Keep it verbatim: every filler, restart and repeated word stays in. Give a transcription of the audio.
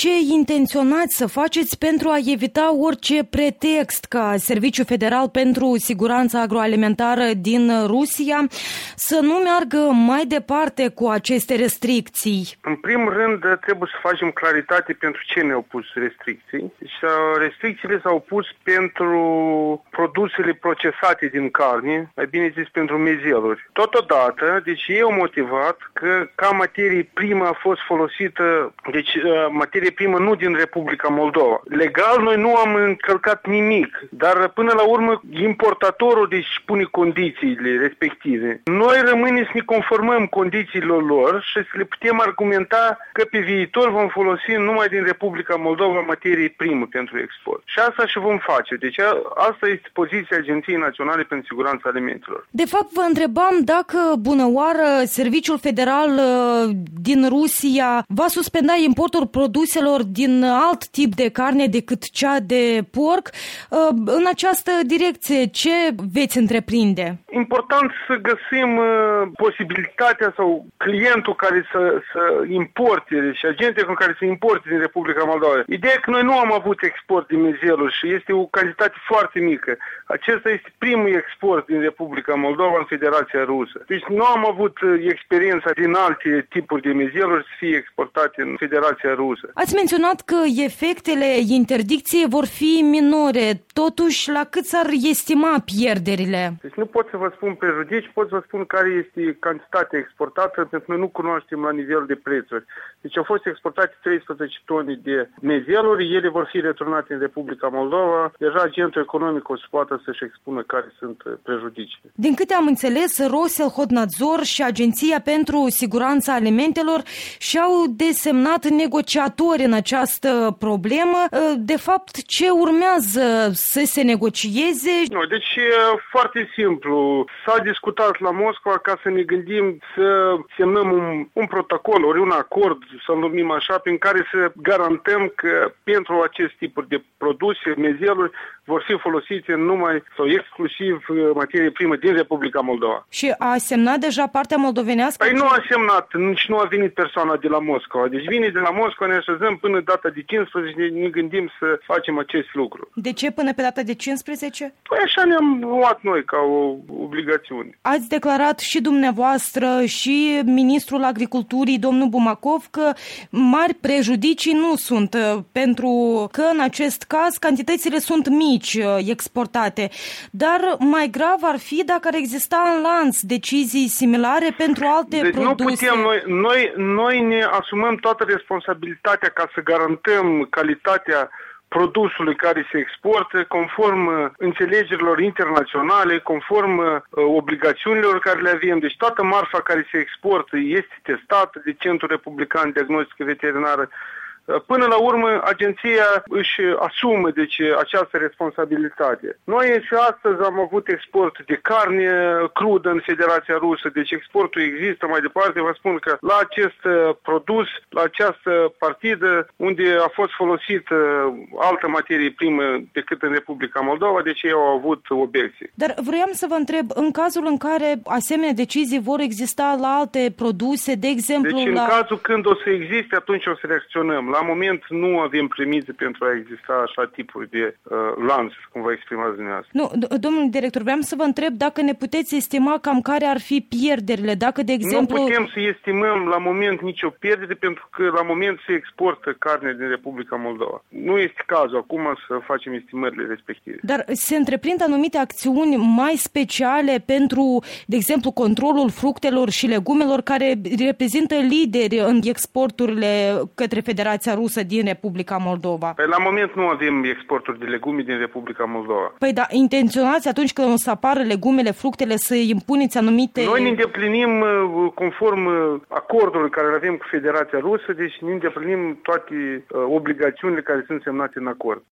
ce intenționați să faceți pentru a evita orice pretext ca Serviciul Federal pentru Siguranța Agroalimentară din Rusia să nu meargă mai departe cu aceste restricții? În primul rând, trebuie să facem claritate pentru ce ne-au pus restricții. Deci, restricțiile s-au pus pentru produsele procesate din carne, mai bine zis pentru mezeluri. Totodată, deci ei au motivat că ca materie primă a fost folosită, deci materie primă nu din Republica Moldova. Legal noi nu am încălcat nimic, dar până la urmă importatorul deci pune condițiile respective. Noi rămânem să ne conformăm condițiilor lor și să le putem argumenta că pe viitor vom folosi numai din Republica Moldova materie primă pentru export. Și asta și vom face. Deci asta este poziția Agenției Naționale pentru Siguranța Alimentelor. De fapt, vă întrebam dacă bunăoară Serviciul Federal din Rusia va suspenda importul produselor din alt tip de carne decât cea de porc. În această direcție, ce veți întreprinde? Important să găsim posibilitatea sau clientul care să, să importe și agenții cu care să importe din Republica Moldova. Ideea e că noi nu am avut export din mezeluri și este o cantitate foarte mică. Acesta este primul export din Republica Moldova în Federația Rusă. Deci nu am avut experiența din alte tipuri de mezeluri să fie exportate în Federația Rusă. Ați menționat că efectele interdicției vor fi minore. Totuși, la cât s-ar estima pierderile? Deci nu pot să vă spun prejudicii, pot să vă spun care este cantitatea exportată, pentru că noi nu cunoaștem la nivel de prețuri. Deci au fost exportate treisprezece tone de mezeluri, ele vor fi returnate în Republica Moldova. Deja agentul economic o să poată să-și expună care sunt prejudiciile. Din câte am înțeles, Roselhotnadzor și Agenția pentru Siguranța Alimentelor și-au desemnat negociatori în această problemă. De fapt, ce urmează să se negocieze? Nu, deci e foarte simplu. S-a discutat la Moscova ca să ne gândim să semnăm un, un protocol, ori un acord, să-l numim așa, prin care să garantăm că pentru acest tip de produse, mezeluri, vor fi folosite numai sau exclusiv materie primă din Republica Moldova. Și a semnat deja partea moldovenească? Păi nu a semnat, nici nu a venit persoana de la Moscova. Deci vine de la Moscova, ne așezăm până data de cincisprezece, ne gândim să facem acest lucru. De ce până pe data de cincisprezece? Păi așa ne-am luat noi ca o obligațiune. Ați declarat și dumneavoastră și ministrul agriculturii, domnul Bumacov, că mari prejudicii nu sunt, pentru că în acest caz cantitățile sunt mici exportate. Dar mai grav ar fi dacă ar exista în lanț decizii similare pentru alte deci produse. Nu putem, noi, noi, noi ne asumăm toată responsabilitatea ca să garantăm calitatea produsului care se exportă, conform înțelegerilor internaționale, conform uh, obligațiunilor care le avem. Deci toată marfa care se exportă este testată de Centrul Republican de Diagnostică Veterinară. Până la urmă, agenția își asumă deci, această responsabilitate. Noi și astăzi am avut export de carne crudă în Federația Rusă, deci exportul există mai departe. Vă spun că la acest produs, la această partidă, unde a fost folosită altă materie primă decât în Republica Moldova, deci ei au avut obiecții. Dar vreau să vă întreb, în cazul în care asemenea decizii vor exista la alte produse, de exemplu... Deci în la... cazul când o să existe, atunci o să reacționăm. La moment nu avem premize pentru a exista așa tipuri de uh, lanț, cum vă exprimați dumneavoastră. Nu, domnul director, vreau să vă întreb dacă ne puteți estima cam care ar fi pierderile, dacă, de exemplu... Nu putem să estimăm la moment nicio pierdere, pentru că la moment se exportă carne din Republica Moldova. Nu este cazul acum să facem estimările respective. Dar se întreprind anumite acțiuni mai speciale pentru, de exemplu, controlul fructelor și legumelor, care reprezintă lideri în exporturile către Federația Rusă din Republica Moldova? Păi la moment nu avem exporturi de legume din Republica Moldova. Păi da, intenționați atunci când o să apară legumele, fructele, să impuneți anumite... Noi ne îndeplinim conform acordului care îl avem cu Federația Rusă, deci ne îndeplinim toate obligațiunile care sunt semnate în acord.